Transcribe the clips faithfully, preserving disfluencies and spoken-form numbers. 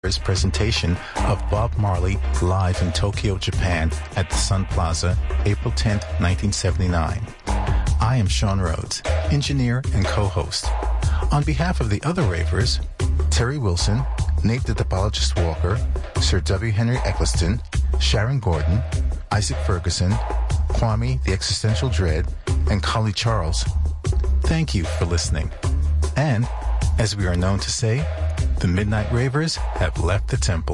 presentation of Bob Marley live in Tokyo, Japan at the Sun Plaza, April tenth, nineteen seventy-nine. I am Sean Rhodes, engineer and co-host. On behalf of the other ravers, Terry Wilson, Nate the Topologist Walker, Sir W. Henry Eccleston, Sharon Gordon, Isaac Ferguson, Kwame the Existential Dread, and Collie Charles, thank you for listening. And, as we are known to say, the Midnight Ravers have left the temple.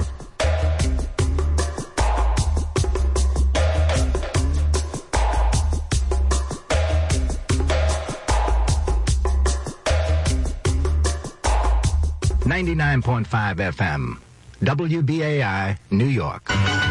ninety-nine point five F M, W B A I, New York.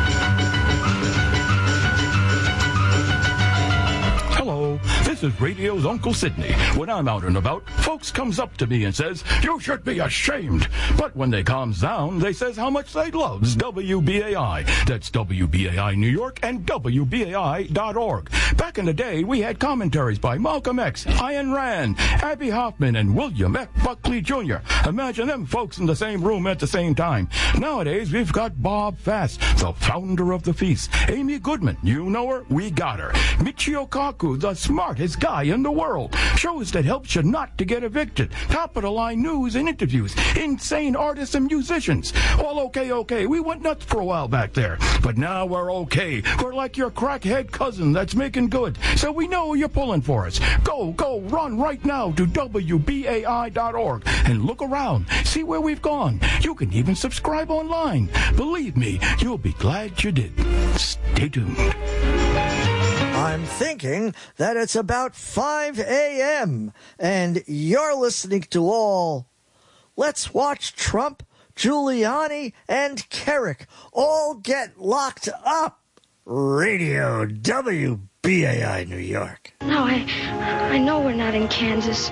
Hello, this is Radio's Uncle Sydney. When I'm out and about, folks comes up to me and says, "You should be ashamed." But when they calms down, they says how much they loves W B A I. That's W B A I New York and W B A I dot org. Back in the day, we had commentaries by Malcolm X, Ayn Rand, Abby Hoffman, and William F. Buckley Junior Imagine them folks in the same room at the same time. Nowadays, we've got Bob Fass, the founder of the Feast. Amy Goodman, you know her? We got her. Michio Kaku, the smartest guy in the world. Shows that helps you not to get evicted. Top-of-the-line news and interviews. Insane artists and musicians. All okay, okay. We went nuts for a while back there. But now we're okay. We're like your crackhead cousin that's making good. So we know you're pulling for us. Go, go, run right now to W B A I dot org and look around. See where we've gone. You can even subscribe online. Believe me, you'll be glad you did. Stay tuned. I'm thinking that it's about five a.m. and you're listening to all Let's Watch Trump, Giuliani, and Kerrick all get locked up. Radio W B A I New York. No, I, I know we're not in Kansas.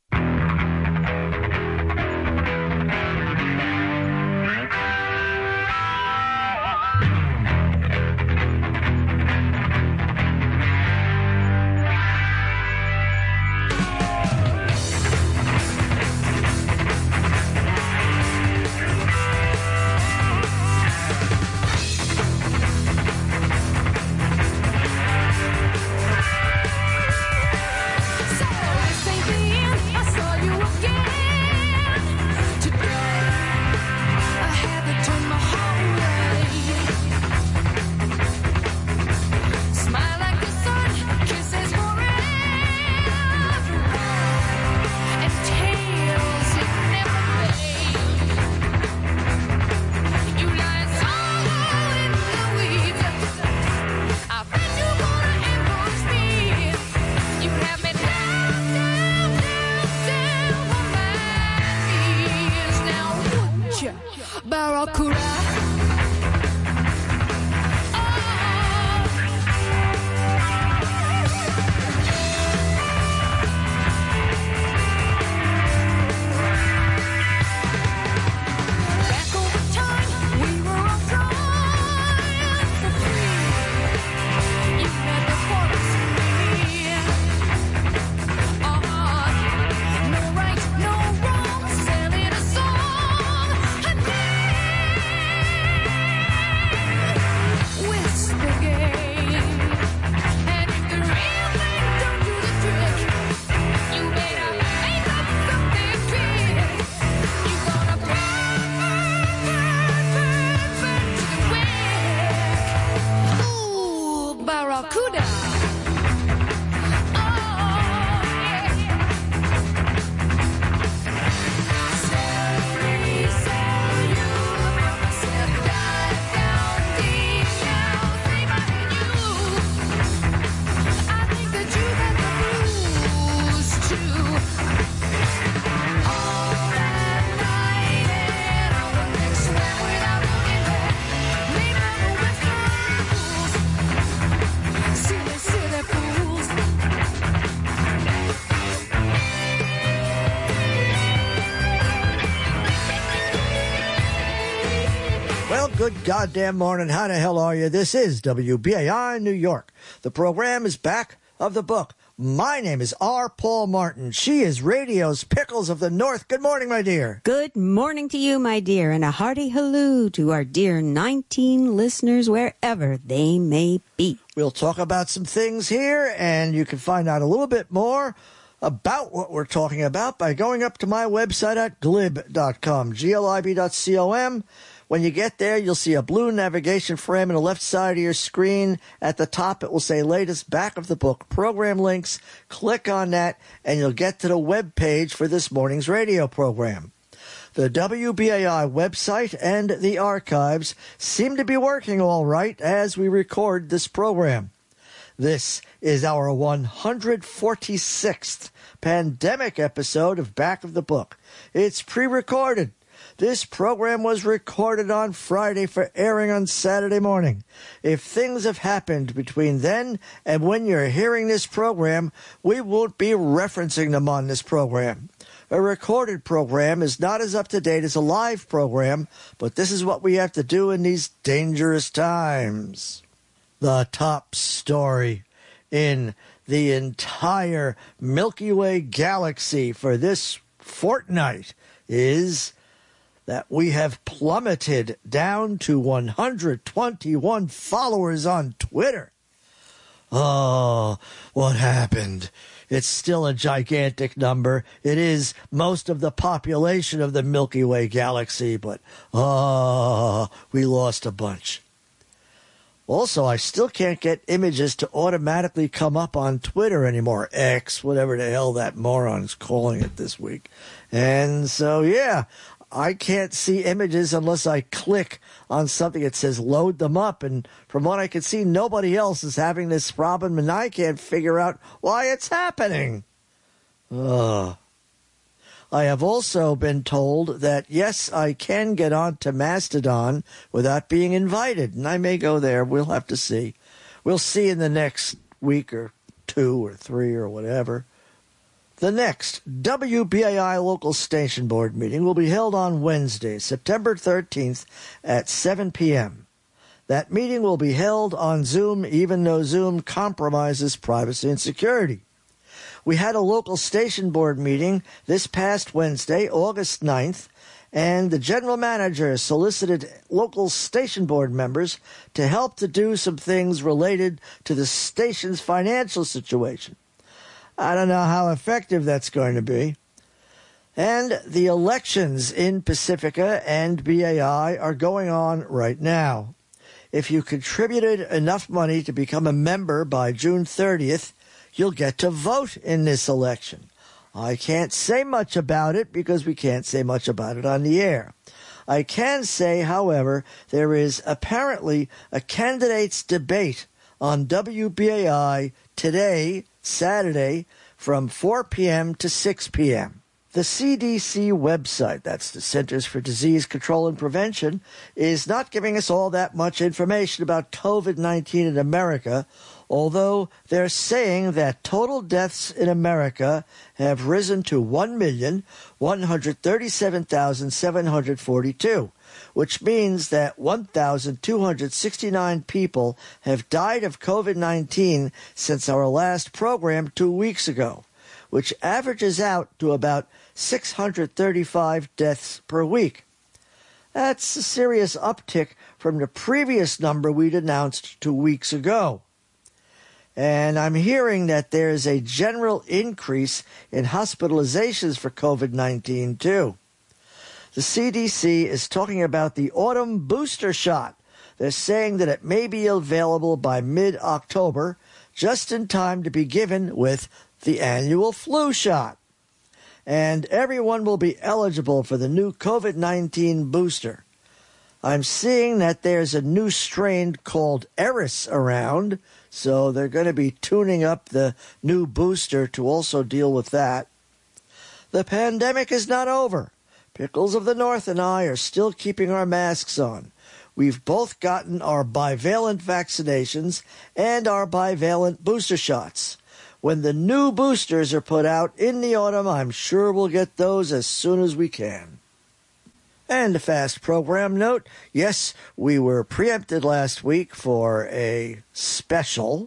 Good goddamn morning. How the hell are you? This is W B A I New York. The program is back of the book. My name is R. Paul Martin. She is radio's Pickles of the North. Good morning, my dear. Good morning to you, my dear, and a hearty halloo to our dear nineteen listeners wherever they may be. We'll talk about some things here, and you can find out a little bit more about what we're talking about by going up to my website at glib dot com, G L I B dot com. When you get there, you'll see a blue navigation frame on the left side of your screen. At the top, it will say latest back of the book program links. Click on that, and you'll get to the web page for this morning's radio program. The W B A I website and the archives seem to be working all right as we record this program. This is our one hundred forty-sixth pandemic episode of Back of the Book. It's pre-recorded. This program was recorded on Friday for airing on Saturday morning. If things have happened between then and when you're hearing this program, we won't be referencing them on this program. A recorded program is not as up-to-date as a live program, but this is what we have to do in these dangerous times. The top story in the entire Milky Way galaxy for this fortnight is that we have plummeted down to one hundred twenty-one followers on Twitter. Oh, what happened? It's still a gigantic number. It is most of the population of the Milky Way galaxy, but oh, we lost a bunch. Also, I still can't get images to automatically come up on Twitter anymore. X, whatever the hell that moron's calling it this week. And so, yeah, I can't see images unless I click on something that says load them up. And from what I can see, nobody else is having this problem, and I can't figure out why it's happening. Ugh. I have also been told that, yes, I can get on to Mastodon without being invited, and I may go there. We'll have to see. We'll see in the next week or two or three or whatever. The next W B A I local station board meeting will be held on Wednesday, September thirteenth at seven p.m. That meeting will be held on Zoom, even though Zoom compromises privacy and security. We had a local station board meeting this past Wednesday, August ninth, and the general manager solicited local station board members to help to do some things related to the station's financial situation. I don't know how effective that's going to be. And the elections in Pacifica and B A I are going on right now. If you contributed enough money to become a member by June thirtieth, you'll get to vote in this election. I can't say much about it because we can't say much about it on the air. I can say, however, there is apparently a candidates debate on W B A I today, Saturday, from four p.m. to six p.m. The C D C website, that's the Centers for Disease Control and Prevention, is not giving us all that much information about COVID nineteen in America, although they're saying that total deaths in America have risen to one million one hundred thirty-seven thousand seven hundred forty-two, which means that one thousand two hundred sixty-nine people have died of COVID nineteen since our last program two weeks ago, which averages out to about six hundred thirty-five deaths per week. That's a serious uptick from the previous number we'd announced two weeks ago. And I'm hearing that there's a general increase in hospitalizations for COVID nineteen, too. The C D C is talking about the autumn booster shot. They're saying that it may be available by mid-October, just in time to be given with the annual flu shot. And everyone will be eligible for the new COVID nineteen booster. I'm seeing that there's a new strain called Eris around, so they're going to be tuning up the new booster to also deal with that. The pandemic is not over. Pickles of the North and I are still keeping our masks on. We've both gotten our bivalent vaccinations and our bivalent booster shots. When the new boosters are put out in the autumn, I'm sure we'll get those as soon as we can. And a fast program note, yes, we were preempted last week for a special,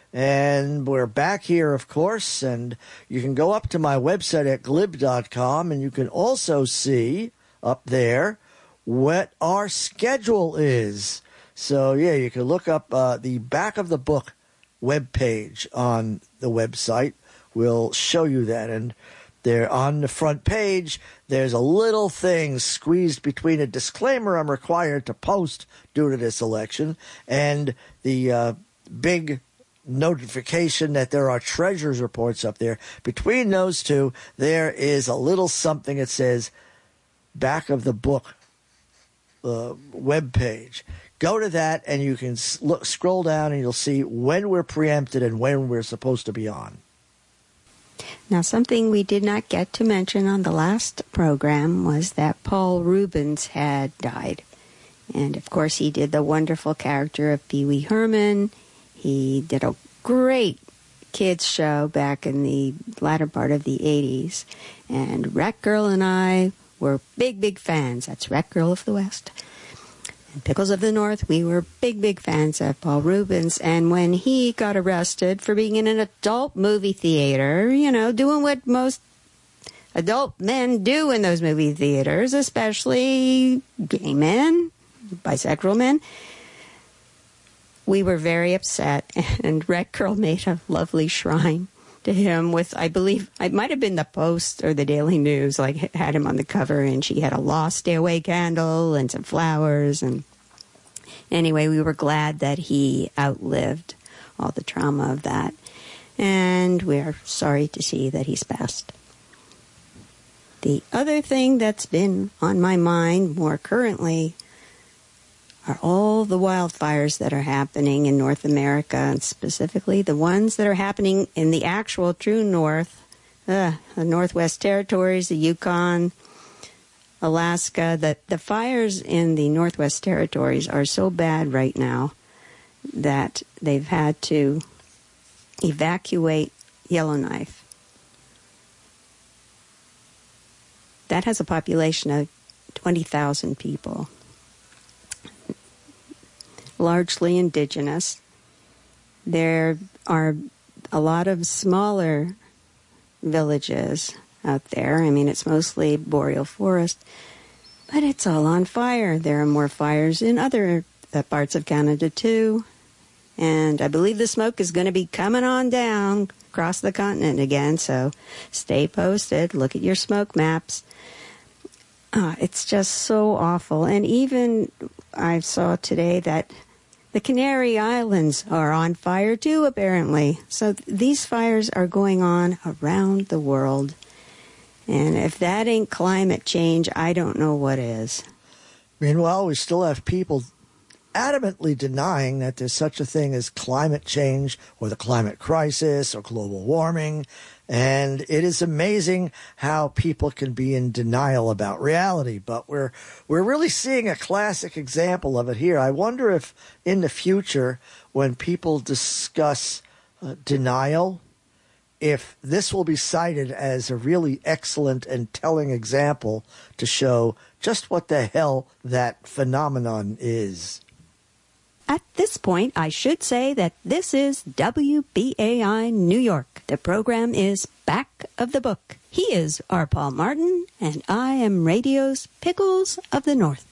And we're back here, of course, and you can go up to my website at glib dot com, and you can also see up there what our schedule is. So, yeah, you can look up uh, the back of the book webpage on the website. We'll show you that. And there on the front page, there's a little thing squeezed between a disclaimer I'm required to post due to this election and the uh, big notification that there are treasurer's reports up there. Between those two, there is a little something that says back of the book uh, web page. Go to that and you can look, scroll down and you'll see when we're preempted and when we're supposed to be on. Now, something we did not get to mention on the last program was that Paul Reubens had died. And, of course, he did the wonderful character of Pee Wee Herman. He did a great kids show back in the latter part of the eighties. And Rat Girl and I were big, big fans. That's Rat Girl of the West. And Pickles of the North, we were big, big fans of Paul Reubens. And when he got arrested for being in an adult movie theater, you know, doing what most adult men do in those movie theaters, especially gay men, bisexual men, we were very upset, and Rat Girl made a lovely shrine to him with, I believe, it might have been the Post or the Daily News, like, had him on the cover, and she had a Lost Stairway candle and some flowers, and anyway, we were glad that he outlived all the trauma of that, and we're sorry to see that he's passed. The other thing that's been on my mind more currently are all the wildfires that are happening in North America, and specifically the ones that are happening in the actual true north, uh, the Northwest Territories, the Yukon, Alaska. The, the fires in the Northwest Territories are so bad right now that they've had to evacuate Yellowknife. That has a population of twenty thousand people. Largely indigenous. There are a lot of smaller villages out there. I mean, it's mostly boreal forest, but it's all on fire. There are more fires in other uh, parts of Canada, too. And I believe the smoke is going to be coming on down across the continent again, so stay posted. Look at your smoke maps. Uh, it's just so awful. And even I saw today that the Canary Islands are on fire too, apparently. So th- these fires are going on around the world. And if that ain't climate change, I don't know what is. Meanwhile, we still have people adamantly denying that there's such a thing as climate change or the climate crisis or global warming. And it is amazing how people can be in denial about reality. But we're we're really seeing a classic example of it here. I wonder if in the future, when people discuss uh, denial, if this will be cited as a really excellent and telling example to show just what the hell that phenomenon is. At this point, I should say that this is W B A I New York. The program is Back of the Book. He is R. Paul Martin, and I am radio's Pickles of the North.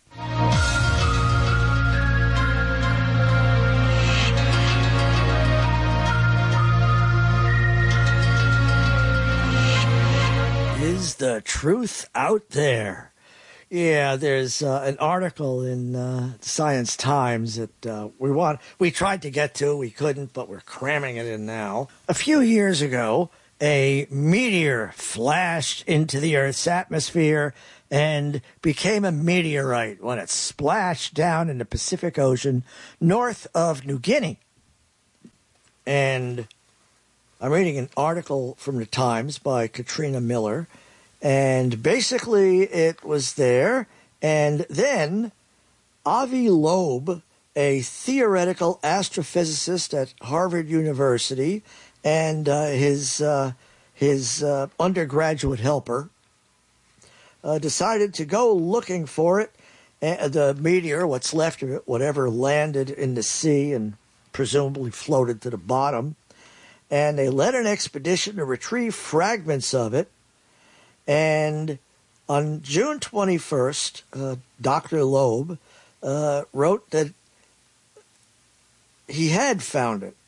Is the truth out there? Yeah, there's uh, an article in uh, Science Times that uh, we want. We tried to get to, we couldn't, but we're cramming it in now. A few years ago, a meteor flashed into the Earth's atmosphere and became a meteorite when it splashed down in the Pacific Ocean north of New Guinea. And I'm reading an article from the Times by Katrina Miller. And basically it was there. And then Avi Loeb, a theoretical astrophysicist at Harvard University, and uh, his uh, his uh, undergraduate helper, uh, decided to go looking for it. Uh, the meteor, what's left of it, whatever landed in the sea and presumably floated to the bottom. and they led an expedition to retrieve fragments of it. And on June twenty-first, uh, Doctor Loeb uh, wrote that he had found it.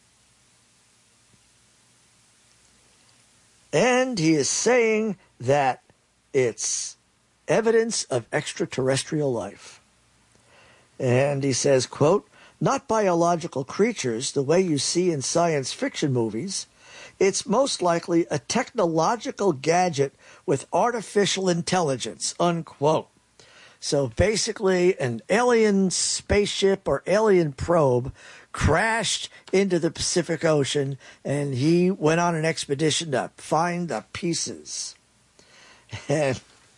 And he is saying that it's evidence of extraterrestrial life. And he says, quote, "Not biological creatures the way you see in science fiction movies. It's most likely a technological gadget with artificial intelligence," unquote. So basically, an alien spaceship or alien probe crashed into the Pacific Ocean, and he went on an expedition to find the pieces. And,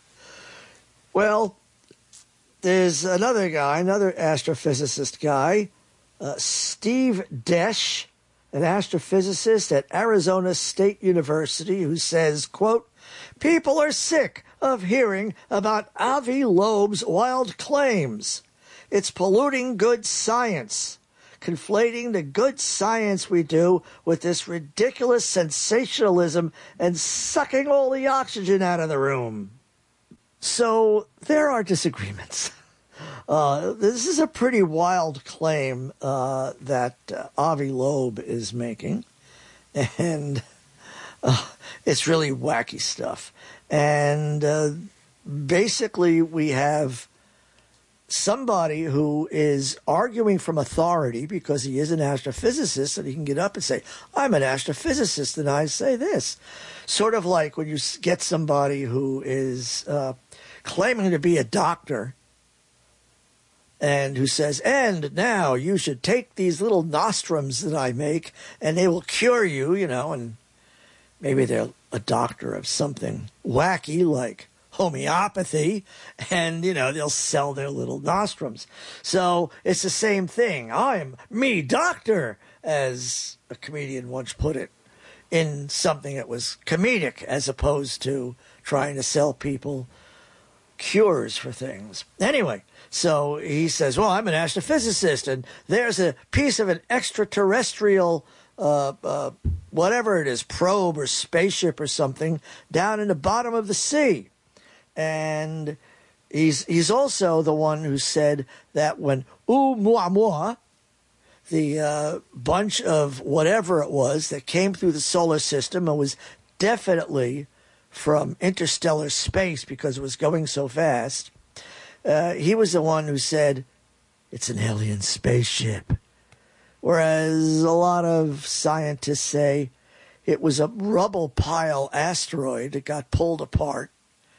well, there's another guy, another astrophysicist guy, uh, Steve Desch, an astrophysicist at Arizona State University, who says, quote, "People are sick of hearing about Avi Loeb's wild claims. It's polluting good science, conflating the good science we do with this ridiculous sensationalism and sucking all the oxygen out of the room." So there are disagreements. Uh, this is a pretty wild claim uh, that uh, Avi Loeb is making, and uh, it's really wacky stuff. And uh, basically we have somebody who is arguing from authority because he is an astrophysicist, and he can get up and say, "I'm an astrophysicist, and I say this." Sort of like when you get somebody who is uh, claiming to be a doctor, and who says, "And now you should take these little nostrums that I make, and they will cure you," you know, and maybe they're a doctor of something wacky like homeopathy, and, you know, they'll sell their little nostrums. So it's the same thing. "I'm me doctor," as a comedian once put it, in something that was comedic as opposed to trying to sell people cures for things. Anyway, so he says, "Well, I'm an astrophysicist, and there's a piece of an extraterrestrial uh, uh, whatever it is, probe or spaceship or something down in the bottom of the sea." And he's he's also the one who said that when Oumuamua, the uh, bunch of whatever it was that came through the solar system and was definitely from interstellar space because it was going so fast, uh, he was the one who said it's an alien spaceship. Whereas a lot of scientists say it was a rubble pile asteroid that got pulled apart.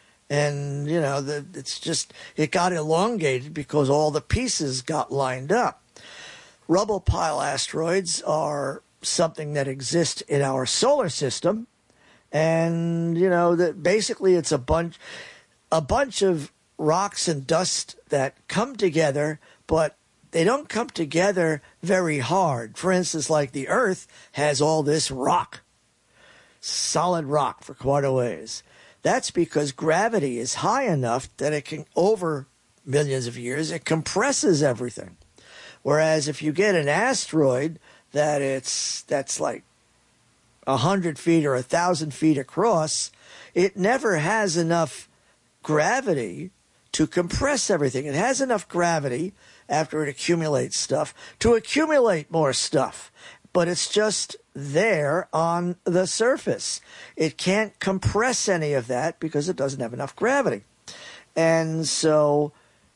And, you know, the, it's just, it got elongated because all the pieces got lined up. Rubble pile asteroids are something that exists in our solar system. And, you know, that basically it's a bunch, a bunch of rocks and dust that come together, but they don't come together very hard. For instance, like the Earth has all this rock, solid rock for quite a ways. That's because gravity is high enough that it can, over millions of years, it compresses everything. Whereas if you get an asteroid that it's that's like a hundred feet or a thousand feet across, it never has enough gravity to compress everything. It has enough gravity after it accumulates stuff to accumulate more stuff. But it's just there on the surface. It can't compress any of that because it doesn't have enough gravity. And so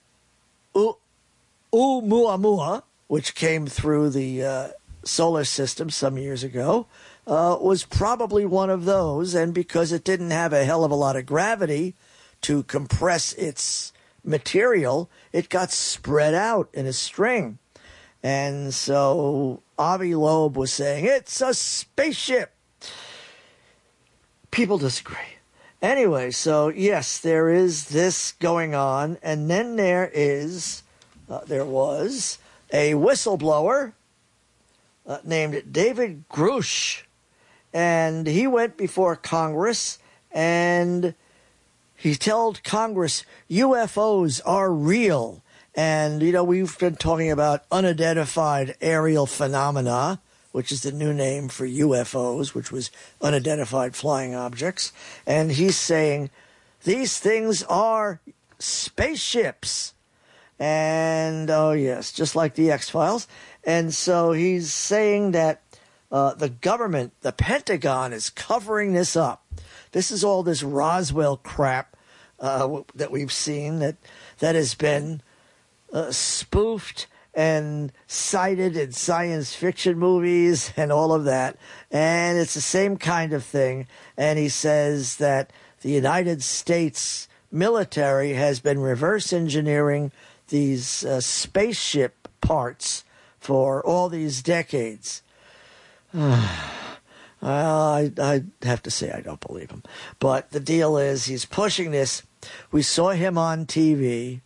Oumuamua, which came through the uh, solar system some years ago, uh, was probably one of those. And because it didn't have a hell of a lot of gravity to compress its material, it got spread out in a string. And so Avi Loeb was saying, it's a spaceship. People disagree. Anyway, so yes, there is this going on. And then there is, uh, there was a whistleblower uh, named David Grusch. And he went before Congress and he told Congress U F Os are real. And, you know, we've been talking about unidentified aerial phenomena which is the new name for U F Os, which was unidentified flying objects. And he's saying these things are spaceships. And, oh, yes, just like the X-Files. And so he's saying that uh, the government, the Pentagon, is covering this up. This is all this Roswell crap uh, that we've seen that, that has been uh, spoofed and cited in science fiction movies and all of that. And it's the same kind of thing. And he says that the United States military has been reverse engineering these uh, spaceship parts for all these decades. Well, I, I have to say I don't believe him. But the deal is he's pushing this. We saw him on T V.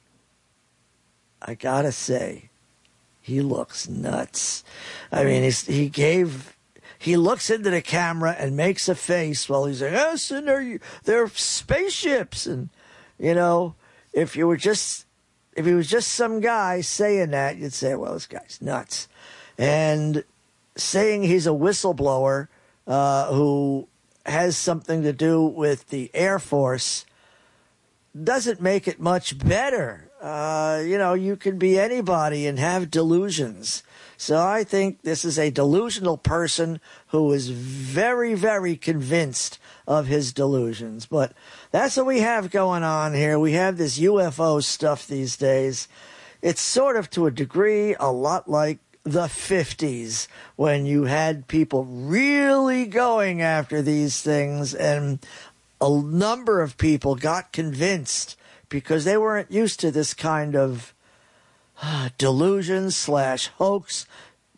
I gotta say, he looks nuts. I mean, he's, he gave, he looks into the camera and makes a face while he's like, yes, and they're, they're spaceships. And, you know, if you were just, if he was just some guy saying that, you'd say, well, this guy's nuts. And saying he's a whistleblower uh, who has something to do with the Air Force doesn't make it much better. Uh, you know, you can be anybody and have delusions. So I think this is a delusional person who is very, very convinced of his delusions. But that's what we have going on here. We have this U F O stuff these days. It's sort of, to a degree, a lot like the fifties, when you had people really going after these things, and a number of people got convinced because they weren't used to this kind of uh, delusion slash hoax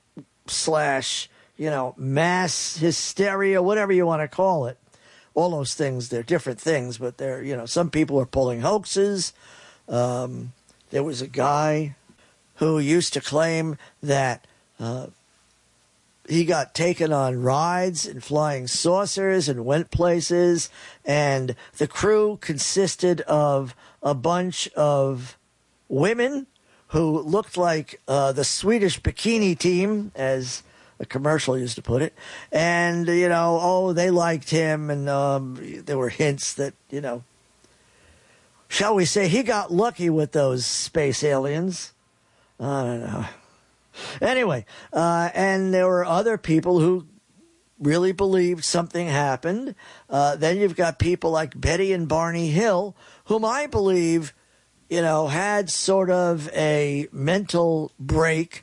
slash, you know, mass hysteria, whatever you want to call it. All those things, they're different things, but they're, you know, some people are pulling hoaxes. Um, there was a guy who used to claim that uh, he got taken on rides in flying saucers and went places, and the crew consisted of a bunch of women who looked like uh, the Swedish bikini team, as a commercial used to put it. And, you know, oh, they liked him, and um, there were hints that, you know, shall we say, he got lucky with those space aliens. I don't know. Anyway, uh, and there were other people who really believed something happened. Uh, then you've got people like Betty and Barney Hill, whom I believe, you know, had sort of a mental break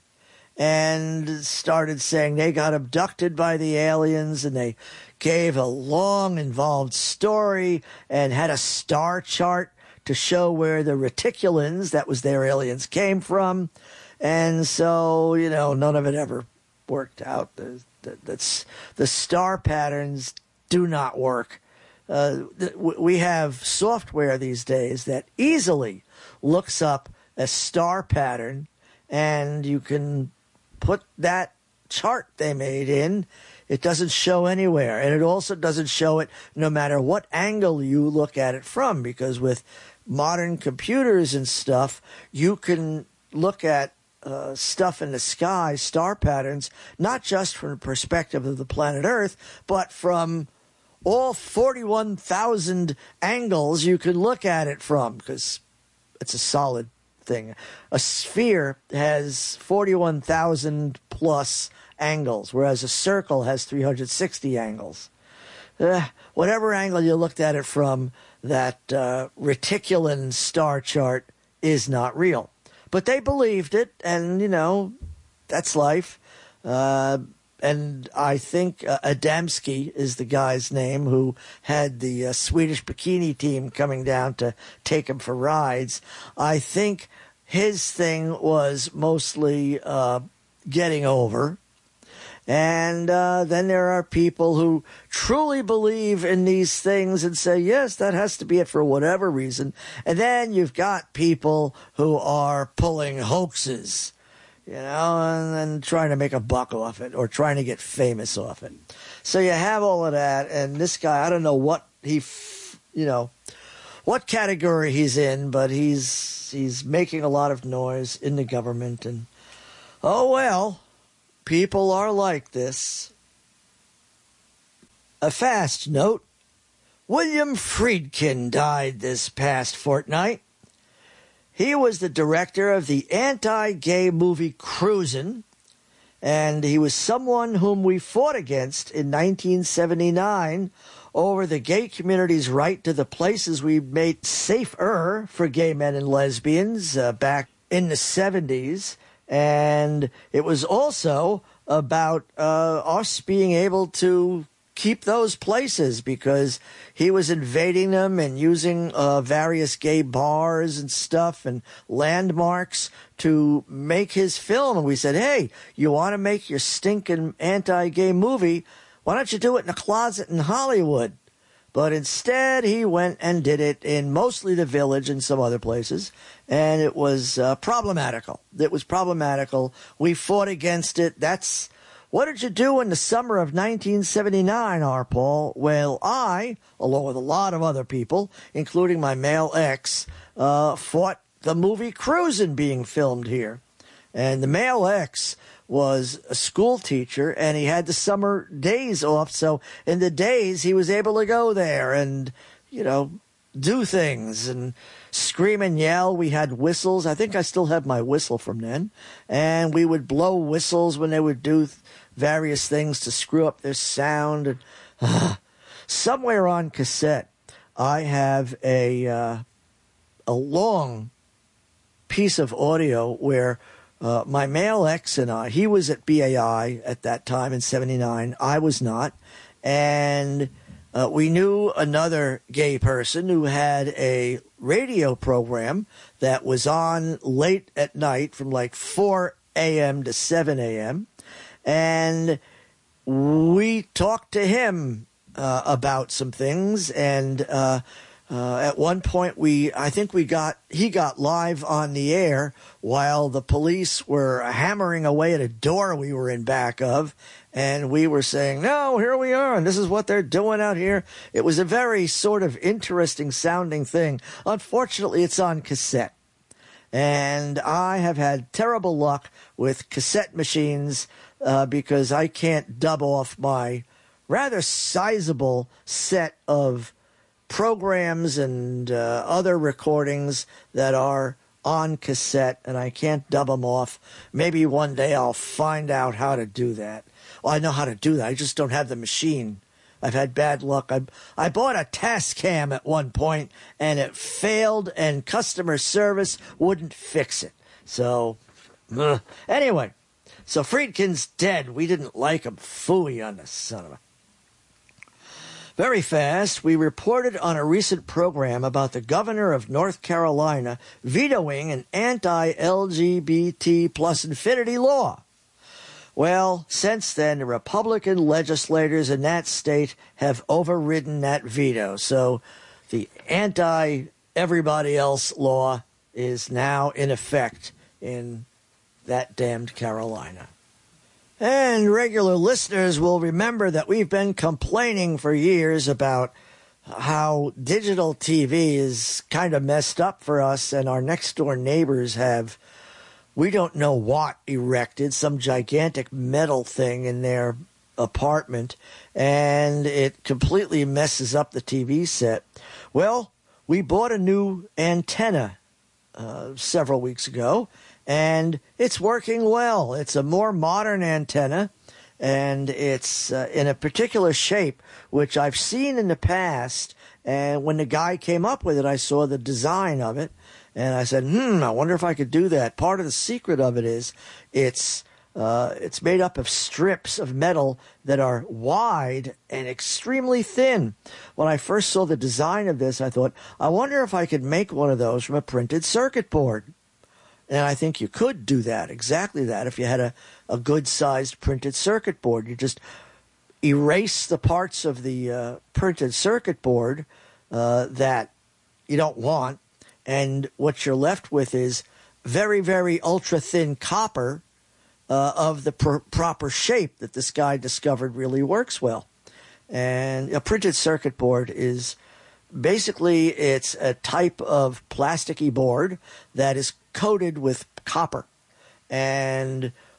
and started saying they got abducted by the aliens, and they gave a long, involved story and had a star chart to show where the reticulans, that was their aliens, came from. And so, you know, none of it ever worked out. The, the, that's, the star patterns do not work. Uh, we have software these days that easily looks up a star pattern, and you can put that chart they made in. It doesn't show anywhere. And it also doesn't show it no matter what angle you look at it from, because with modern computers and stuff, you can look at uh, stuff in the sky, star patterns, not just from the perspective of the planet Earth, but from all forty-one thousand angles you can look at it from, because it's a solid thing. A sphere has forty-one thousand plus angles, whereas a circle has three hundred sixty angles. Uh, whatever angle you looked at it from, that uh, reticulan star chart is not real. But they believed it, and, you know, that's life. Uh, and I think uh, Adamski is the guy's name who had the uh, Swedish bikini team coming down to take him for rides. I think his thing was mostly uh, getting over. And uh, then there are people who truly believe in these things and say, yes, that has to be it for whatever reason. And then you've got people who are pulling hoaxes, you know, and then trying to make a buck off it or trying to get famous off it. So you have all of that. And this guy, I don't know what he, f- you know, what category he's in, but he's he's making a lot of noise in the government. And, oh, well. people are like this. A fast note. William Friedkin died this past fortnight. He was the director of the anti-gay movie Cruisin', and he was someone whom we fought against in nineteen seventy-nine over the gay community's right to the places we made safer for gay men and lesbians uh, back in the seventies. And it was also about uh, us being able to keep those places because he was invading them and using uh, various gay bars and stuff and landmarks to make his film. And we said, hey, you want to make your stinking anti-gay movie? Why don't you do it in a closet in Hollywood? But instead, he went and did it in mostly the Village and some other places, and it was uh, problematical. It was problematical. We fought against it. That's what did you do in the summer of nineteen seventy-nine, R. Paul? Well, I, along with a lot of other people, including my male ex, uh, fought the movie Cruisin' being filmed here. And the male ex was a school teacher, and he had the summer days off. So in the days, he was able to go there and, you know, do things and scream and yell. We had whistles. I think I still have my whistle from then. And we would blow whistles when they would do th- various things to screw up their sound. And uh, somewhere on cassette, I have a uh, a long piece of audio where Uh, my male ex and I, he was at B A I at that time in seventy-nine. I was not. And uh, we knew another gay person who had a radio program that was on late at night from like four a.m. to seven a.m. And we talked to him uh, about some things. And uh, uh, at one point, we I think we got he got live on the air while the police were hammering away at a door we were in back of, and we were saying, no, here we are, and this is what they're doing out here. It was a very sort of interesting sounding thing. Unfortunately, it's on cassette, and I have had terrible luck with cassette machines uh, because I can't dub off my rather sizable set of programs and uh, other recordings that are on cassette, and I can't dub them off. Maybe one day I'll find out how to do that. Well, I know how to do that. I just don't have the machine. I've had bad luck. I, I bought a Tascam at one point, and it failed, and customer service wouldn't fix it. So, uh, anyway, so Friedkin's dead. We didn't like him. Phooey on the son of a... Very fast, we reported on a recent program about the governor of North Carolina vetoing an anti-L G B T plus infinity law. Well, since then, the Republican legislators in that state have overridden that veto. So the anti-everybody else law is now in effect in that damned Carolina. And regular listeners will remember that we've been complaining for years about how digital T V is kind of messed up for us, and our next door neighbors have, we don't know what, erected some gigantic metal thing in their apartment, and it completely messes up the T V set. Well, we bought a new antenna uh, several weeks ago, and it's working well. It's a more modern antenna, and it's uh, in a particular shape, which I've seen in the past. And when the guy came up with it, I saw the design of it, and I said, hmm, I wonder if I could do that. Part of the secret of it is it's uh, it's made up of strips of metal that are wide and extremely thin. When I first saw the design of this, I thought, I wonder if I could make one of those from a printed circuit board. And I think you could do that, exactly that, if you had a, a good-sized printed circuit board. You just erase the parts of the uh, printed circuit board uh, that you don't want, and what you're left with is very, very ultra-thin copper uh, of the pr- proper shape that this guy discovered really works well. And a printed circuit board is basically, it's a type of plasticky board that is coated with copper. And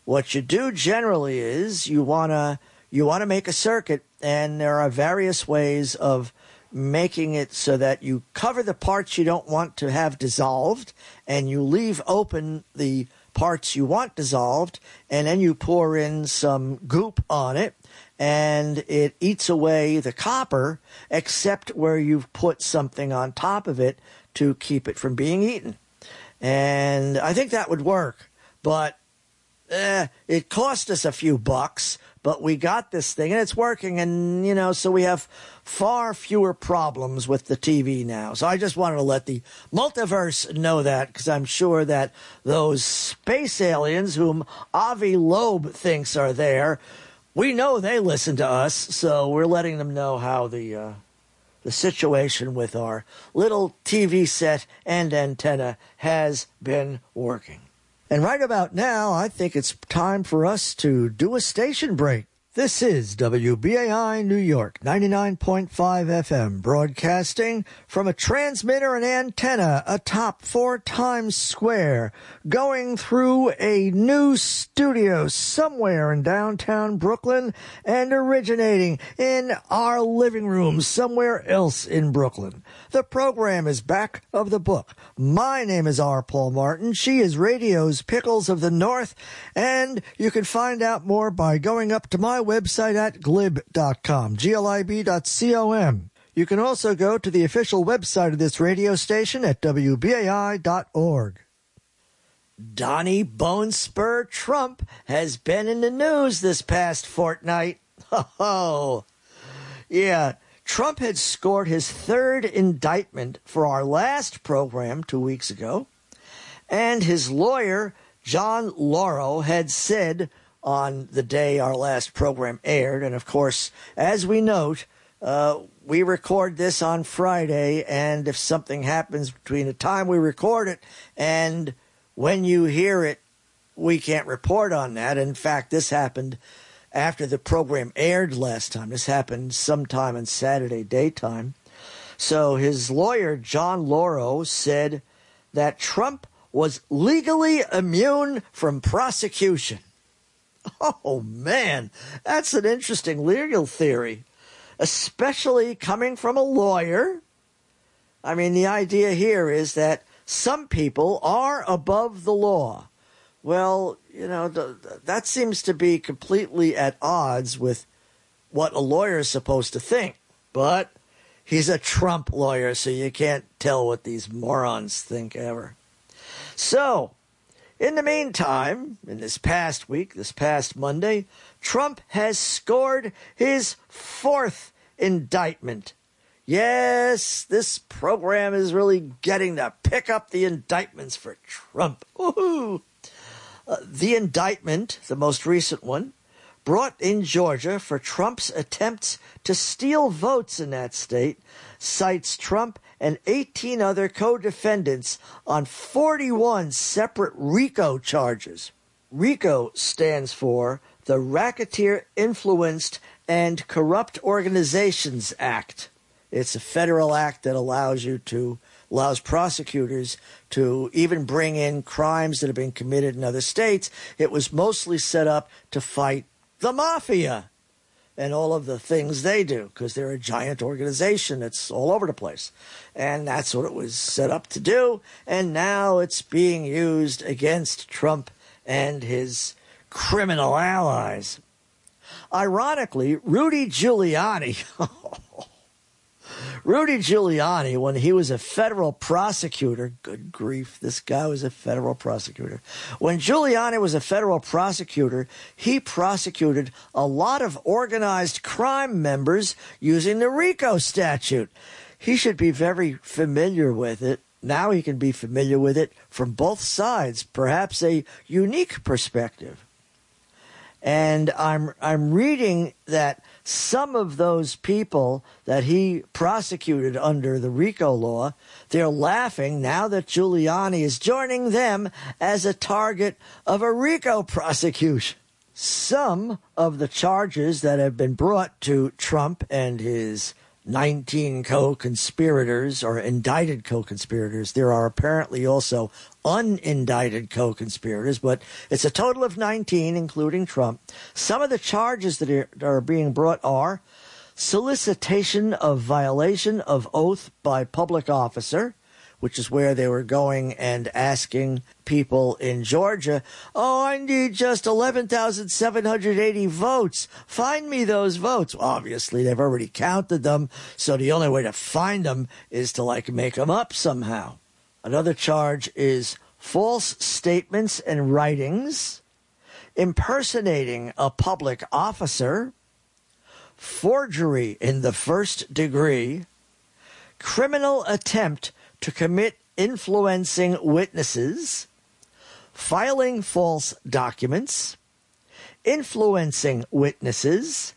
what you do generally is you want to you want to make a circuit, and there are various ways of making it so that you cover the parts you don't want to have dissolved, and you leave open the parts you want dissolved, and then you pour in some goop on it, and it eats away the copper, except where you've put something on top of it to keep it from being eaten. And I think that would work, but eh, it cost us a few bucks, but we got this thing, and it's working, and, you know, so we have far fewer problems with the T V now. So I just wanted to let the multiverse know that, because I'm sure that those space aliens whom Avi Loeb thinks are there, we know they listen to us, so we're letting them know how the uh, the situation with our little T V set and antenna has been working. And right about now, I think it's time for us to do a station break. This is W B A I New York, ninety-nine point five F M, broadcasting from a transmitter and antenna atop four Times Square, going through a new studio somewhere in downtown Brooklyn and originating in our living room somewhere else in Brooklyn. The program is Back of the Book. My name is R. Paul Martin. She is radio's Pickles of the North, and you can find out more by going up to my website at glib dot com, G L I B dot com. You can also go to the official website of this radio station at W B A I dot org. Donnie Bonespur Trump has been in the news this past fortnight. Oh, yeah. Trump had scored his third indictment for our last program two weeks ago, and his lawyer, John Lauro, had said on the day our last program aired, and of course, as we note, uh, we record this on Friday, and if something happens between the time we record it and when you hear it, we can't report on that. In fact, this happened after the program aired last time. This happened sometime on Saturday daytime. So his lawyer, John Lauro, said that Trump was legally immune from prosecution. Oh, man, that's an interesting legal theory, especially coming from a lawyer. I mean, the idea here is that some people are above the law. Well, you know, th- that seems to be completely at odds with what a lawyer is supposed to think. But he's a Trump lawyer, so you can't tell what these morons think ever. So, in the meantime, in this past week, this past Monday, Trump has scored his fourth indictment. Yes, this program is really getting to pick up the indictments for Trump. Woohoo! Uh, the indictment, the most recent one, brought in Georgia for Trump's attempts to steal votes in that state, cites Trump and eighteen other co-defendants on forty-one separate RICO charges. RICO stands for the Racketeer Influenced and Corrupt Organizations Act. It's a federal act that allows you to allows prosecutors to even bring in crimes that have been committed in other states. It was mostly set up to fight the mafia and all of the things they do, because they're a giant organization that's all over the place. And that's what it was set up to do. And now it's being used against Trump and his criminal allies. Ironically, Rudy Giuliani... Rudy Giuliani, when he was a federal prosecutor, good grief, this guy was a federal prosecutor. When Giuliani was a federal prosecutor, he prosecuted a lot of organized crime members using the RICO statute. He should be very familiar with it. Now he can be familiar with it from both sides, perhaps a unique perspective. And I'm I'm reading that some of those people that he prosecuted under the RICO law, they're laughing now that Giuliani is joining them as a target of a RICO prosecution. Some of the charges that have been brought to Trump and his nineteen co-conspirators or indicted co-conspirators. There are apparently also unindicted co-conspirators, but it's a total of nineteen, including Trump. Some of the charges that are, are being brought are solicitation of violation of oath by public officer, which is where they were going and asking people in Georgia, oh, I need just eleven thousand seven hundred eighty votes. Find me those votes. Well, obviously, they've already counted them, so the only way to find them is to, like, make them up somehow. Another charge is false statements and writings, impersonating a public officer, forgery in the first degree, criminal attempt to commit influencing witnesses, filing false documents, influencing witnesses,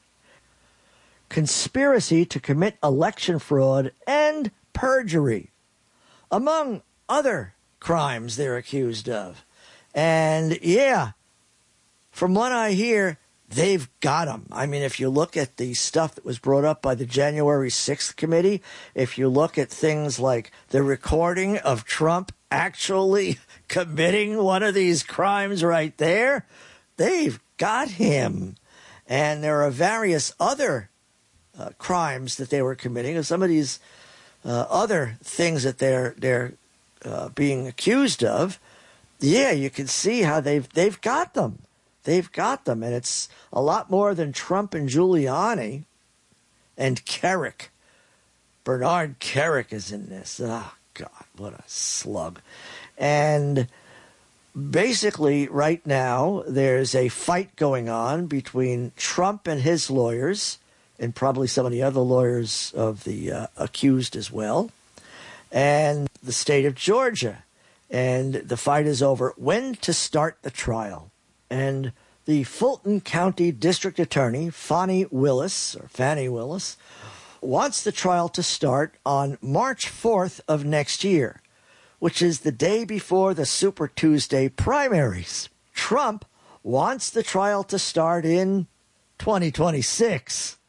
conspiracy to commit election fraud, and perjury, among other crimes they're accused of. And, yeah, from what I hear, they've got them. I mean, if you look at the stuff that was brought up by the January sixth committee, if you look at things like the recording of Trump actually committing one of these crimes right there, they've got him. And there are various other uh, crimes that they were committing, some of these uh, other things that they're they're uh, being accused of. Yeah, you can see how they've they've got them. They've got them, and it's a lot more than Trump and Giuliani and Kerik. Bernard Kerik is in this. Oh, God, what a slug. And basically, right now, there's a fight going on between Trump and his lawyers, and probably some of the other lawyers of the uh, accused as well, and the state of Georgia. And the fight is over when to start the trial. And the Fulton County District Attorney, Fani Willis, or Fani Willis, wants the trial to start on March fourth of next year, which is the day before the Super Tuesday primaries. Trump wants the trial to start in twenty twenty-six.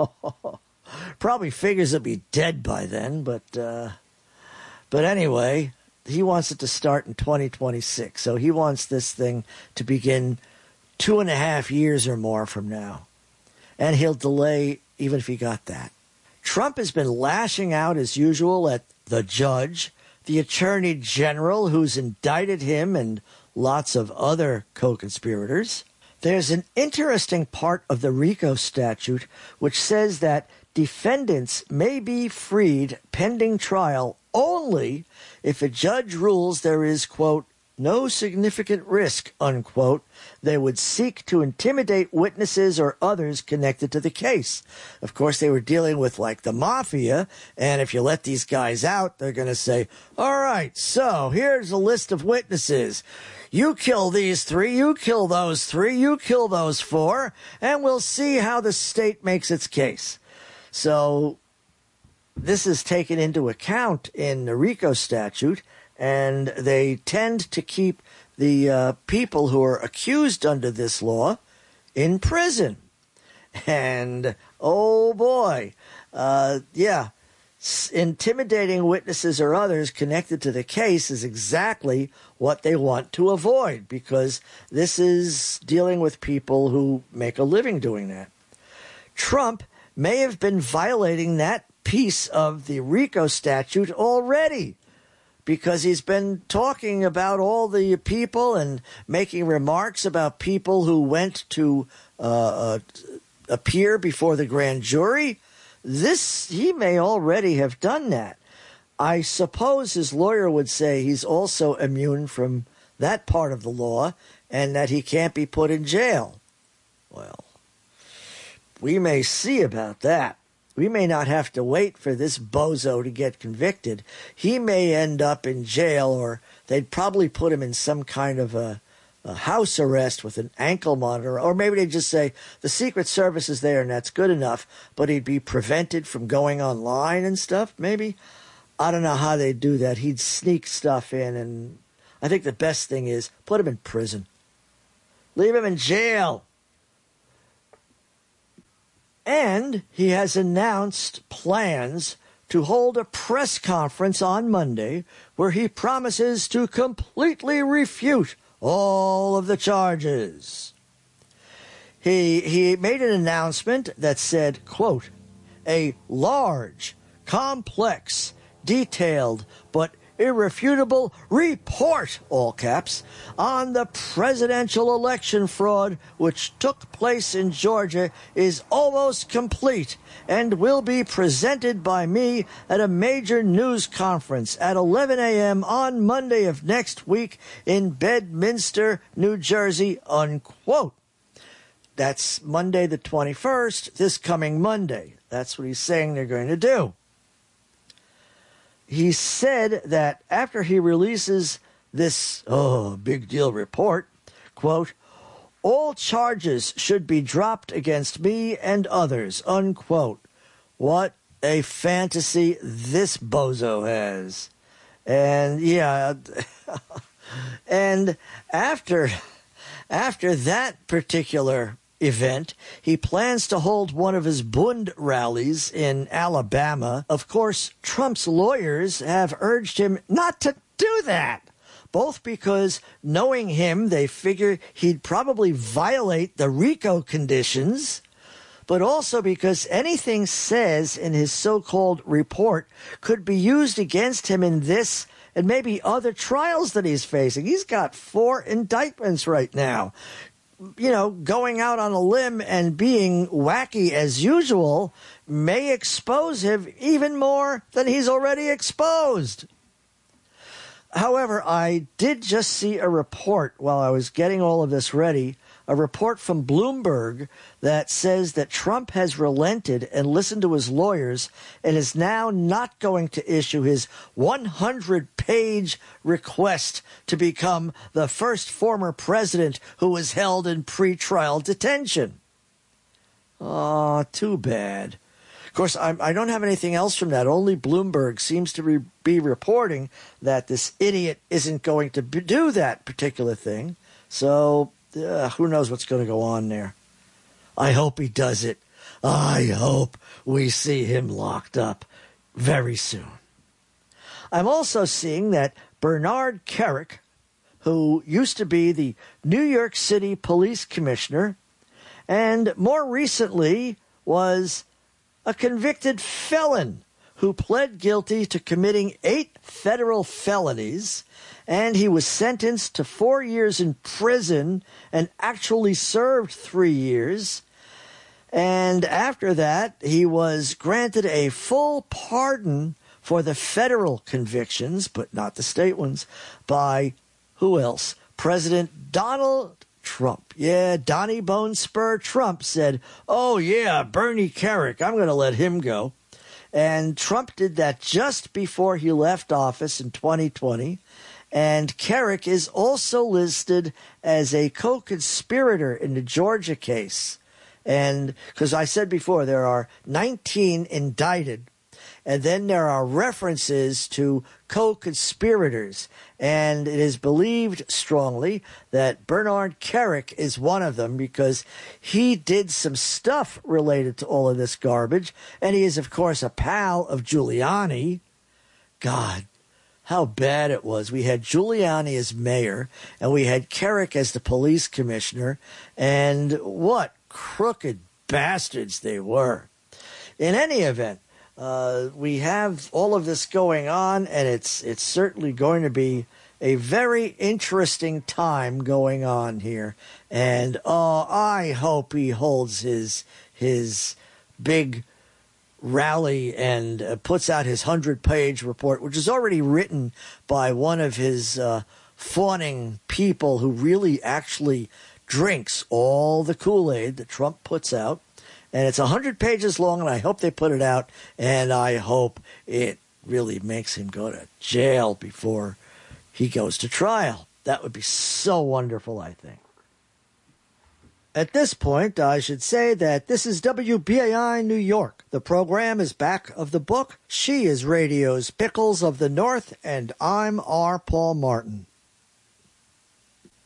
Probably figures he'll be dead by then, but uh, but anyway, he wants it to start in twenty twenty-six. So he wants this thing to begin two and a half years or more from now. And he'll delay even if he got that. Trump has been lashing out as usual at the judge, the attorney general who's indicted him and lots of other co-conspirators. There's an interesting part of the RICO statute which says that defendants may be freed pending trial only if a judge rules there is, quote, no significant risk, unquote, they would seek to intimidate witnesses or others connected to the case. Of course, they were dealing with, like, the mafia, and if you let these guys out, they're going to say, all right, so here's a list of witnesses. You kill these three, you kill those three, you kill those four, and we'll see how the state makes its case. So this is taken into account in the RICO statute, and they tend to keep the uh, people who are accused under this law in prison. And, oh boy, uh, yeah, s- intimidating witnesses or others connected to the case is exactly what they want to avoid, because this is dealing with people who make a living doing that. Trump may have been violating that piece of the RICO statute already, because he's been talking about all the people and making remarks about people who went to uh, uh, appear before the grand jury. This, he may already have done that. I suppose his lawyer would say he's also immune from that part of the law and that he can't be put in jail. Well, we may see about that. We may not have to wait for this bozo to get convicted. He may end up in jail, or they'd probably put him in some kind of a, a house arrest with an ankle monitor. Or maybe they'd just say, the Secret Service is there and that's good enough, but he'd be prevented from going online and stuff, maybe. I don't know how they'd do that. He'd sneak stuff in, and I think the best thing is put him in prison. Leave him in jail. And he has announced plans to hold a press conference on Monday where he promises to completely refute all of the charges. He, he made an announcement that said, quote, a large, complex, detailed, but irrefutable report, all caps, on the presidential election fraud which took place in Georgia is almost complete and will be presented by me at a major news conference at eleven a.m. on Monday of next week in Bedminster, New Jersey, unquote. That's Monday the twenty-first, this coming Monday. That's what he's saying they're going to do. He said that after he releases this, oh, big deal report, quote, all charges should be dropped against me and others, unquote. What a fantasy this bozo has. And, yeah, and after, after that particular event, he plans to hold one of his Bund rallies in Alabama. Of course, Trump's lawyers have urged him not to do that, both because, knowing him, they figure he'd probably violate the RICO conditions, but also because anything says in his so-called report could be used against him in this and maybe other trials that he's facing. He's got four indictments right now. You know, going out on a limb and being wacky as usual may expose him even more than he's already exposed. However, I did just see a report while I was getting all of this ready, a report from Bloomberg that says that Trump has relented and listened to his lawyers and is now not going to issue his one hundred page request to become the first former president who was held in pretrial detention. Aw, too bad. Of course, I, I don't have anything else from that. Only Bloomberg seems to re- be reporting that this idiot isn't going to b- do that particular thing. So uh, who knows what's going to go on there. I hope he does it. I hope we see him locked up very soon. I'm also seeing that Bernard Kerik, who used to be the New York City police commissioner and more recently was a convicted felon who pled guilty to committing eight federal felonies, and he was sentenced to four years in prison and actually served three years. And after that, he was granted a full pardon for the federal convictions, but not the state ones, by who else? President Donald Trump. Yeah, Donnie Bone Spur Trump said, oh, yeah, Bernie Kerik, I'm going to let him go. And Trump did that just before he left office in twenty twenty. And Kerik is also listed as a co-conspirator in the Georgia case. And because I said before, there are nineteen indicted. And then there are references to co-conspirators. And it is believed strongly that Bernard Kerik is one of them because he did some stuff related to all of this garbage. And he is, of course, a pal of Giuliani. God, how bad it was. We had Giuliani as mayor, and we had Kerik as the police commissioner. And what crooked bastards they were. In any event, Uh, we have all of this going on, and it's it's certainly going to be a very interesting time going on here. And oh, I hope he holds his his big rally and uh, puts out his hundred-page report, which is already written by one of his uh, fawning people who really actually drinks all the Kool-Aid that Trump puts out. And it's one hundred pages long, and I hope they put it out, and I hope it really makes him go to jail before he goes to trial. That would be so wonderful, I think. At this point, I should say that this is W B A I New York. The program is back of the book. She is radio's Pickles of the North, and I'm R. Paul Martin.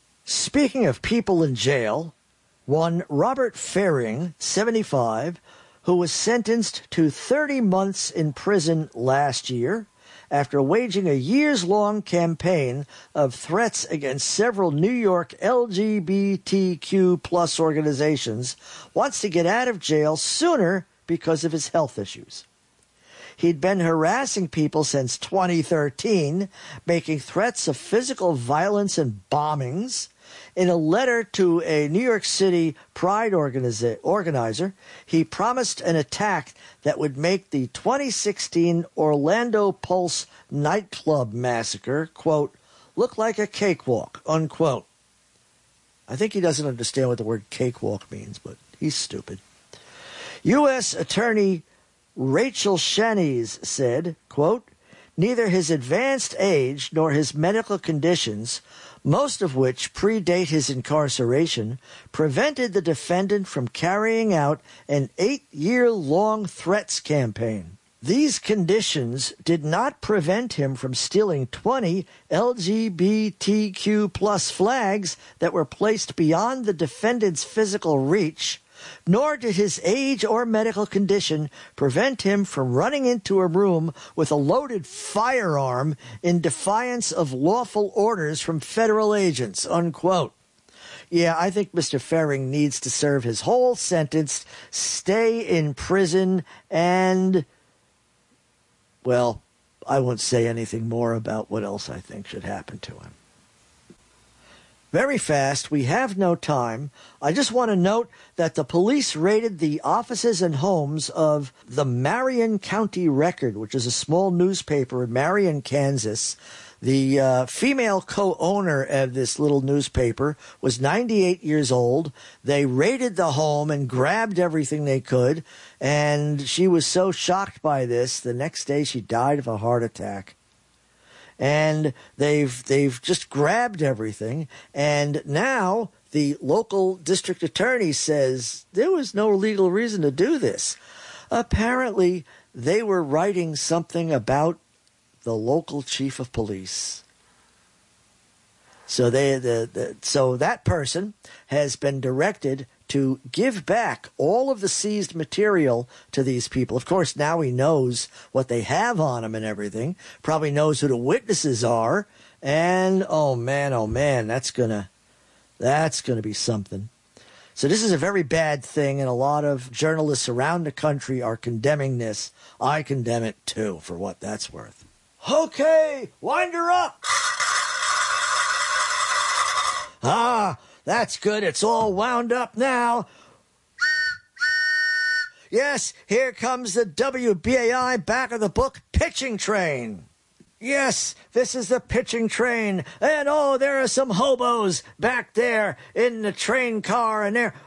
Speaking of people in jail, one Robert Fairing, seventy-five, who was sentenced to thirty months in prison last year after waging a years-long campaign of threats against several New York L G B T Q plus organizations, wants to get out of jail sooner because of his health issues. He'd been harassing people since twenty thirteen, making threats of physical violence and bombings. In a letter to a New York City Pride organiza- organizer, he promised an attack that would make the twenty sixteen Orlando Pulse nightclub massacre, quote, look like a cakewalk, unquote. I think he doesn't understand what the word cakewalk means, but he's stupid. U S Attorney Rachel Shanies said, quote, neither his advanced age nor his medical conditions, most of which predate his incarceration, prevented the defendant from carrying out an eight-year-long threats campaign. These conditions did not prevent him from stealing twenty L G B T Q plus flags that were placed beyond the defendant's physical reach, nor did his age or medical condition prevent him from running into a room with a loaded firearm in defiance of lawful orders from federal agents, unquote. Yeah, I think Mister Ferring needs to serve his whole sentence, stay in prison, and, well, I won't say anything more about what else I think should happen to him. Very fast, we have no time. I just want to note that the police raided the offices and homes of the Marion County Record, which is a small newspaper in Marion, Kansas. The uh, female co-owner of this little newspaper was ninety-eight years old. They raided the home and grabbed everything they could, and she was so shocked by this, the next day she died of a heart attack. And they've they've just grabbed everything. And now the local district attorney says there was no legal reason to do this. Apparently, they were writing something about the local chief of police. So they the, the so that person has been directed to give back all of the seized material to these people. Of course, now he knows what they have on him and everything. Probably knows who the witnesses are. And, oh, man, oh, man, that's going to that's gonna be something. So this is a very bad thing, and a lot of journalists around the country are condemning this. I condemn it, too, for what that's worth. Okay, wind her up. Ah, that's good. It's all wound up now. Yes, here comes the W B A I back of the book pitching train. Yes, this is the pitching train. And oh, there are some hobos back there in the train car, and they're...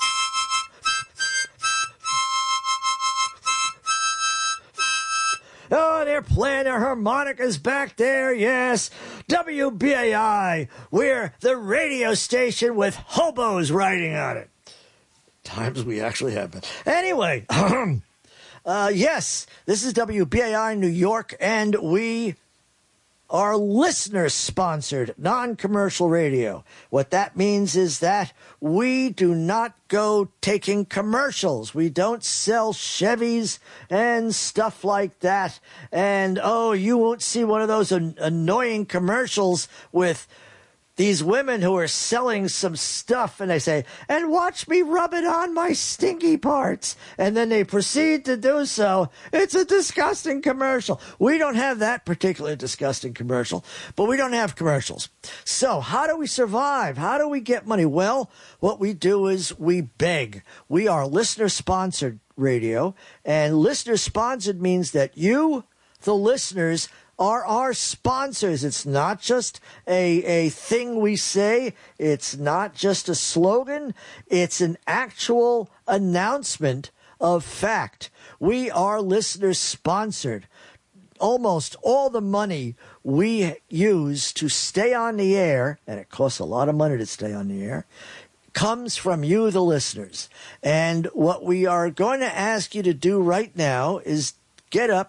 Oh, they're playing their harmonicas back there, yes. W B A I, we're the radio station with hobos writing on it. Times we actually have been. Anyway, uh, yes, this is W B A I New York, and we are listener-sponsored, non-commercial radio. What that means is that we do not go taking commercials. We don't sell Chevys and stuff like that. And, oh, you won't see one of those an- annoying commercials with these women who are selling some stuff, and they say, and watch me rub it on my stinky parts. And then they proceed to do so. It's a disgusting commercial. We don't have that particular disgusting commercial, but we don't have commercials. So how do we survive? How do we get money? Well, what we do is we beg. We are listener-sponsored radio, and listener-sponsored means that you, the listeners, are our sponsors. It's not just a, a thing we say. It's not just a slogan. It's an actual announcement of fact. We are listeners sponsored. Almost all the money we use to stay on the air, and it costs a lot of money to stay on the air, comes from you, the listeners. And what we are going to ask you to do right now is get up,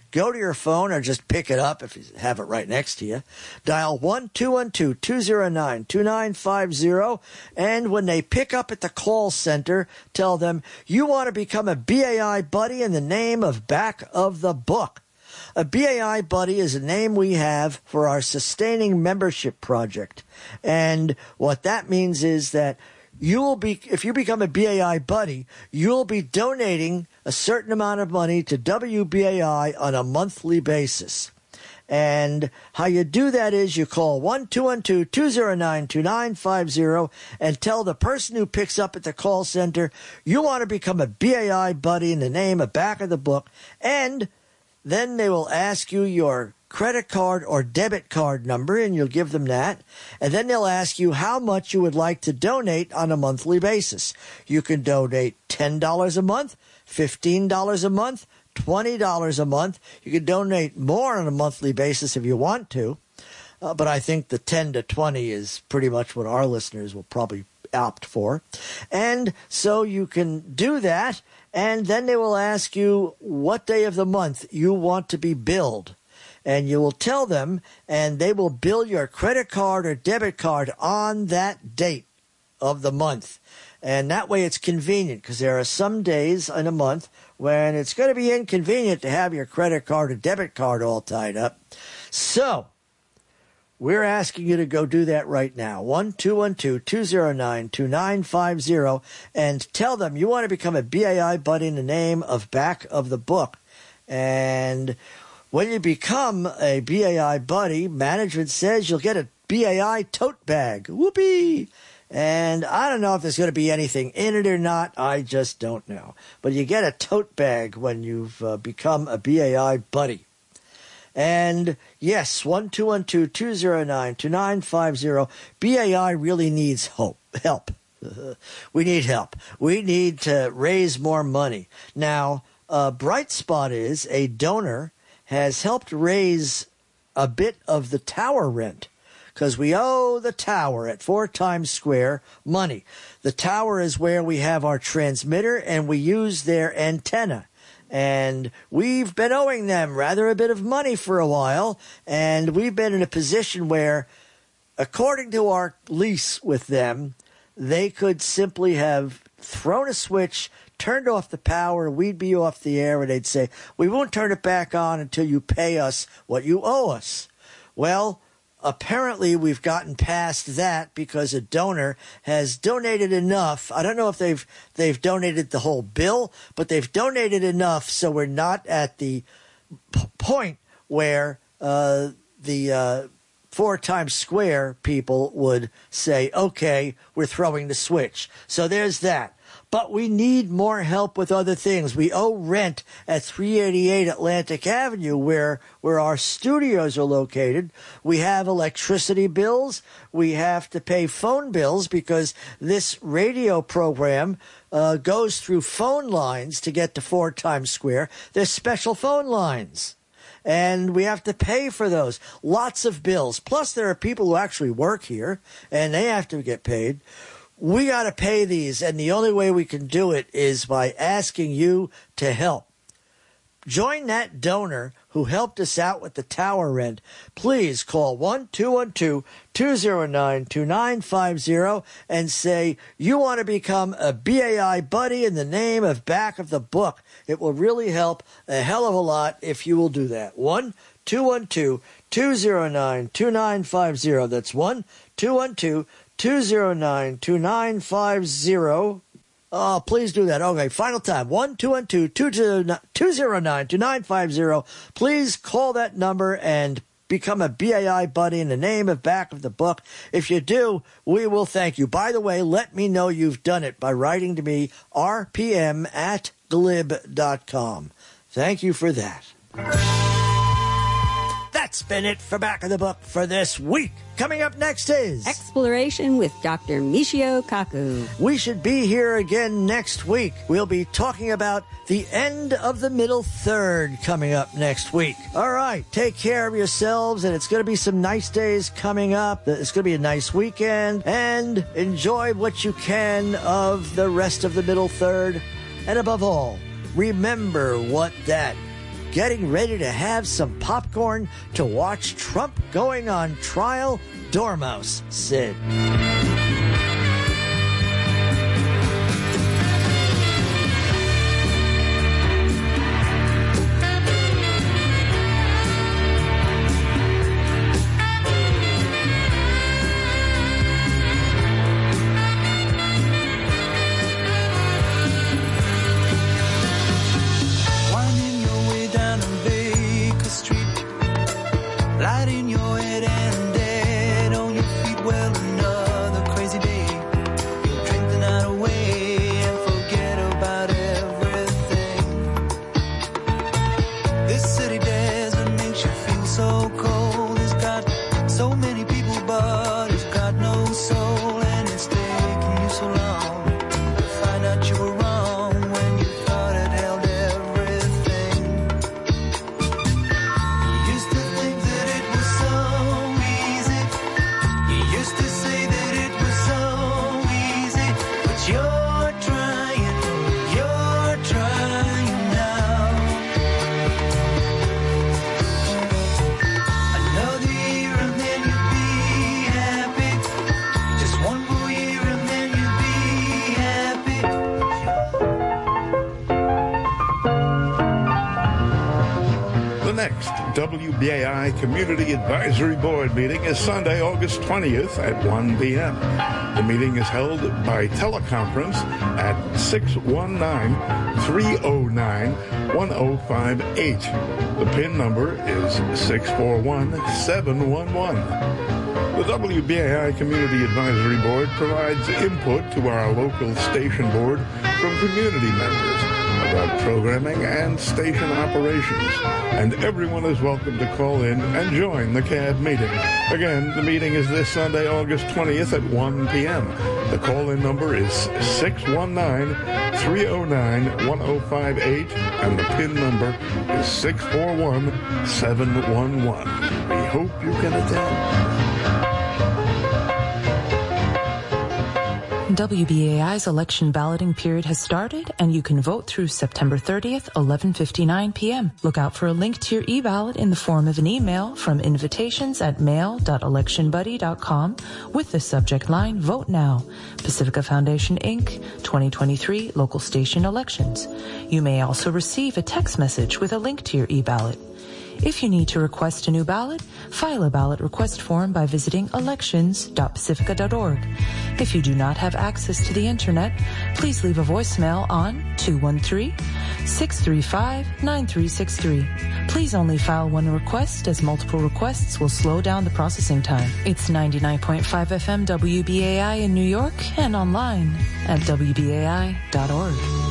go to your phone or just pick it up if you have it right next to you. Dial one two one two, two zero nine, two nine five zero, and when they pick up at the call center, tell them you want to become a B A I buddy in the name of Back of the Book. A B A I buddy is a name we have for our sustaining membership project. And what that means is that you will be, if you become a B A I buddy, you'll be donating a certain amount of money to W B A I on a monthly basis. And how you do that is you call one two one two, two zero nine, two nine five zero and tell the person who picks up at the call center you want to become a B A I buddy in the name of Back of the Book, and then they will ask you your credit card or debit card number, and you'll give them that. And then they'll ask you how much you would like to donate on a monthly basis. You can donate ten dollars a month, fifteen dollars a month, twenty dollars a month. You can donate more on a monthly basis if you want to. Uh, but I think the ten to twenty is pretty much what our listeners will probably opt for. And so you can do that. And then they will ask you what day of the month you want to be billed. And you will tell them, and they will bill your credit card or debit card on that date of the month. And that way it's convenient, because there are some days in a month when it's going to be inconvenient to have your credit card or debit card all tied up. So we're asking you to go do that right now. one two one two, two zero nine, two nine five zero, and tell them you want to become a B A I buddy in the name of Back of the Book. And when you become a B A I buddy, management says you'll get a B A I tote bag. Whoopee! And I don't know if there's going to be anything in it or not. I just don't know. But you get a tote bag when you've uh, become a B A I buddy. And yes, one two one two, two zero nine, two nine five zero. B A I really needs hope, help. We need help. We need to raise more money. Now, a bright spot is a donor has helped raise a bit of the tower rent, because we owe the tower at Four Times Square money. The tower is where we have our transmitter, and we use their antenna. And we've been owing them rather a bit of money for a while, and we've been in a position where, according to our lease with them, they could simply have thrown a switch, turned off the power, we'd be off the air, and they'd say, we won't turn it back on until you pay us what you owe us. Well, apparently we've gotten past that because a donor has donated enough. I don't know if they've they've donated the whole bill, but they've donated enough so we're not at the p- point where uh, the uh, Four Times Square people would say, okay, we're throwing the switch. So there's that. But we need more help with other things. We owe rent at three eighty-eight Atlantic Avenue, where where our studios are located. We have electricity bills. We have to pay phone bills because this radio program uh, goes through phone lines to get to Four Times Square. There's special phone lines. And we have to pay for those. Lots of bills. Plus, there are people who actually work here, and they have to get paid. We got to pay these, and the only way we can do it is by asking you to help. Join that donor who helped us out with the tower rent. Please call one two one two, two zero nine, two nine five zero and say you want to become a B A I buddy in the name of Back of the Book. It will really help a hell of a lot if you will do that. one two one two, two zero nine, two nine five zero. That's one two one two, two zero nine, two nine five zero. Oh, please do that. Okay, final time. one two one two, two zero nine, two nine five zero. Please call that number and become a B A I buddy in the name of Back of the Book. If you do, we will thank you. By the way, let me know you've done it by writing to me, r p m at glib dot com. Thank you for that. That's been it for Back of the Book for this week. Coming up next is Exploration with Doctor Michio Kaku. We should be here again next week. We'll be talking about the end of the middle third coming up next week. All right, take care of yourselves, and it's going to be some nice days coming up. It's going to be a nice weekend, and enjoy what you can of the rest of the middle third. And above all, remember what that getting ready to have some popcorn to watch Trump going on trial? Dormouse, Sid. W B A I Community Advisory Board meeting is Sunday, August twentieth at one p.m. The meeting is held by teleconference at six one nine, three oh nine, one oh five eight. The PIN number is six four one, seven one one. The W B A I Community Advisory Board provides input to our local station board from community members about programming and station operations, and everyone is welcome to call in and join the C A D meeting. Again, the meeting is this Sunday, August twentieth at one p.m. The call-in number is six one nine, three oh nine, one oh five eight, and the PIN number is six four one, seven one one. We hope you can attend. W B A I's election balloting period has started, and you can vote through September thirtieth, eleven fifty-nine p.m. Look out for a link to your e-ballot in the form of an email from invitations at mail dot election buddy dot com with the subject line, Vote Now, Pacifica Foundation, Incorporated, twenty twenty-three Local Station Elections. You may also receive a text message with a link to your e-ballot. If you need to request a new ballot, file a ballot request form by visiting elections dot pacifica dot org. If you do not have access to the internet, please leave a voicemail on two one three, six three five, nine three six three. Please only file one request, as multiple requests will slow down the processing time. It's ninety-nine point five F M W B A I in New York and online at W B A I dot org.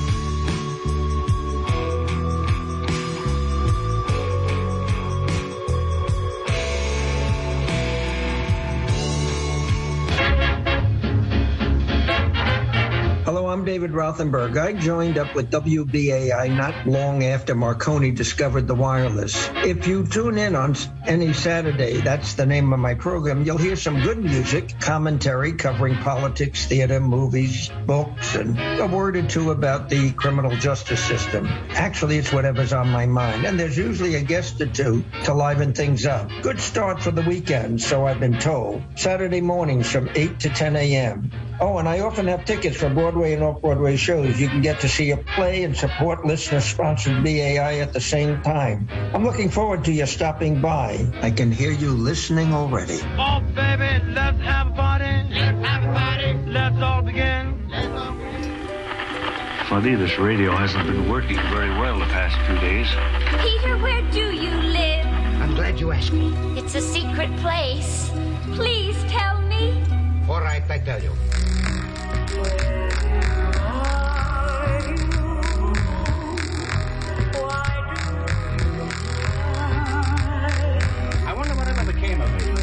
I'm David Rothenberg. I joined up with W B A I not long after Marconi discovered the wireless. If you tune in on any Saturday, that's the name of my program, you'll hear some good music, commentary covering politics, theater, movies, books, and a word or two about the criminal justice system. Actually, it's whatever's on my mind, and there's usually a guest or two to liven things up. Good start for the weekend, so I've been told. Saturday mornings from eight to ten a.m. Oh, and I often have tickets for Broadway and off-Broadway shows. You can get to see a play and support listener-sponsored B A I at the same time. I'm looking forward to you stopping by. I can hear you listening already. Oh, baby, let's have a party. Let's have a party. Let's all begin. Let's all begin. Funny, this radio hasn't been working very well the past few days. Peter, where do you live? I'm glad you asked me. It's a secret place. Please tell me. All right, I tell you. I wonder whatever became of it.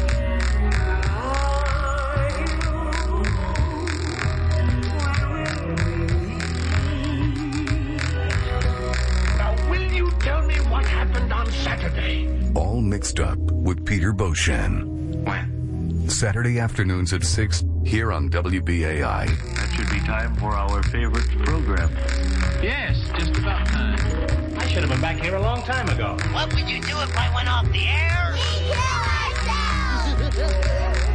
Now, will you tell me what happened on Saturday? All Mixed Up with Peter Beauchene. When? Saturday afternoons at six here on W B A I. That should be time for our favorite program. Yes, just about time. I should have been back here a long time ago. What would you do if I went off the air? We kill ourselves!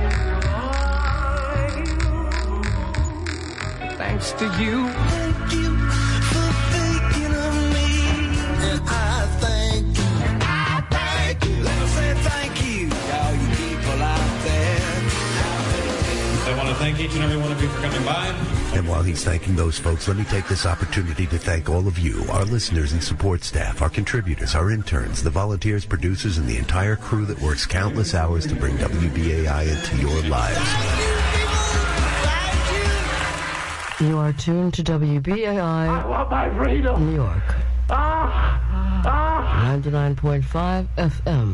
Thanks to you. Thank you for thinking of me. And I thank you. I thank you. Let me say thank you to all you people out there. I want to thank each and every one of you for coming by. And while he's thanking those folks, let me take this opportunity to thank all of you, our listeners and support staff, our contributors, our interns, the volunteers, producers, and the entire crew that works countless hours to bring W B A I into your lives. You are tuned to W B A I, I want my freedom. New York. Ah, ah. ninety-nine point five F M.